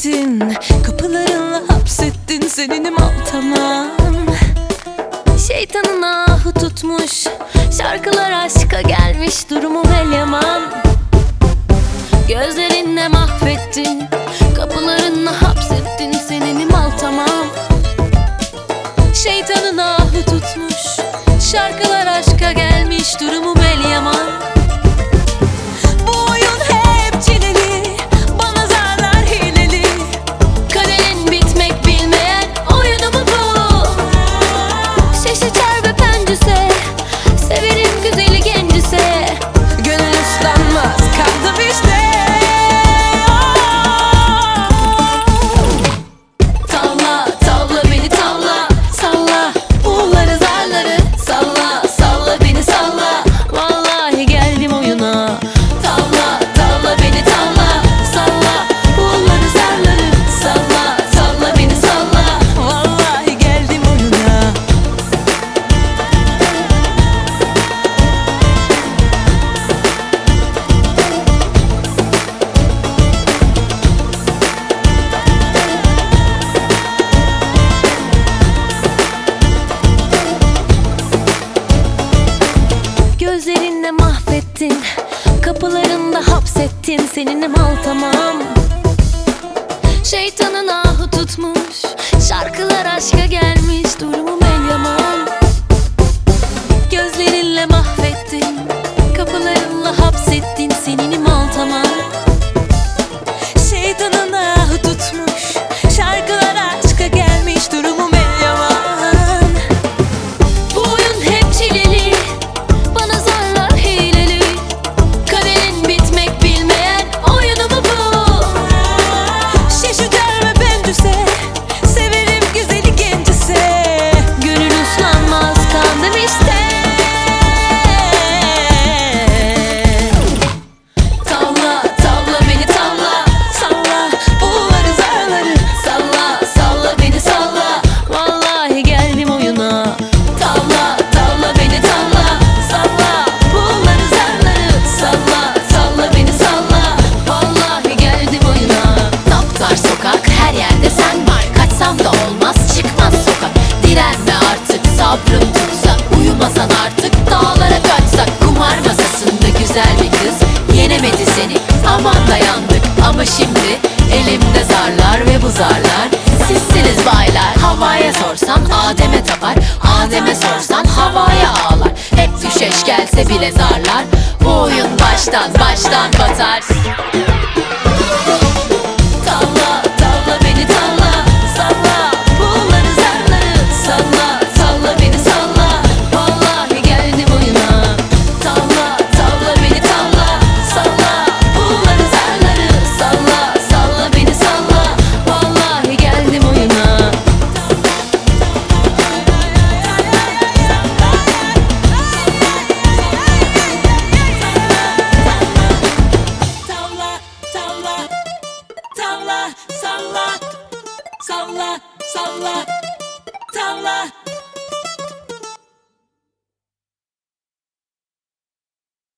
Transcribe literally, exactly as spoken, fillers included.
mahvettin, kapılarınla hapsettin, seninim al tamam. Şeytanın ahı tutmuş, şarkılar aşka gelmiş, durumum el yaman. Gözlerinle mahvettin, kapılarınla hapsettin, seninim al tamam. Şeytanın ahı tutmuş, şarkılar aşka gelmiş, durumum el yaman. Bu oyun hep çileli, bana zarlar hileli. Kaderin bitmek bilmeyen oyunu mu bu? Şaşı çer ve pencüse, severim güzeli gencise. Gönül ıslanmaz, kaldım işte. Tavla, tavla beni tavla, salla buğuları zarları, salla, salla beni salla. Vallahi geldim oyuna. Tavla, tavla beni tavla, salla buğuları zarları, salla, salla beni salla. Vallahi geldim oyuna. Gözlerinle mahvettin, kapılarında hapsettin, seninim al tamam. Şeytanın ahı tutmuş, şarkılar aşka gelmiş, durumum el yaman. Gözlerinle mahvettin, kapılarınla hapsettin, seninim al tamam. Şeytanın ahı tutmuş, şarkılar aşka gelmiş, durumum el yaman. Bu oyun hep çileli, bana zarlar hileli. Kaderin bitmek bilmeyen oyunu mu bu? Şaşırtar ve bencüse, severim güzeli gencise. Gönül uslanmaz, kandım işte. Tavla, tavla beni tavla, salla buğuları zarları, salla, salla beni salla. Vallahi geldim oyuna. Tavla, tavla beni tavla, salla buğuları zarları, salla, salla beni salla. Vallahi geldim oyuna. Taptar sokak, her yerde sen var. Kaçsam da olmaz, çıkmaz sokak. Direnme artık, sabrım tutsa. Uyumasan artık, dağlara kaçsak. Kumar masasında güzel bir kız yenemedi seni, aman dayandık. Ama şimdi elimde zarlar ve bu zarlar sizsiniz baylar. Havaya sorsan Adem'e tapar, Adem'e sorsan havaya ağlar. Hep düşeş gelse bile zarlar, bu oyun baştan baştan batar.